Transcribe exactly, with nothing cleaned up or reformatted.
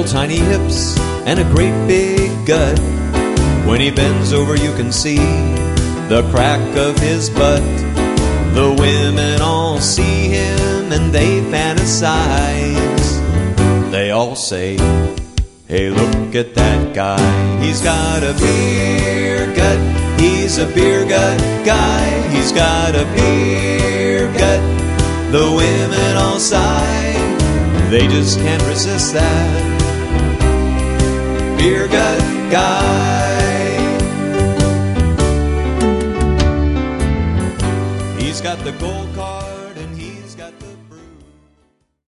tiny hips and a great big gut. When he bends over you can see the crack of his butt. The women all see him and they fantasize. They all say, hey, look at that guy. He's got a beer gut. He's a beer gut guy. He's got a beer gut. The women all sigh. They just can't resist that beer gut guy. He's got the gold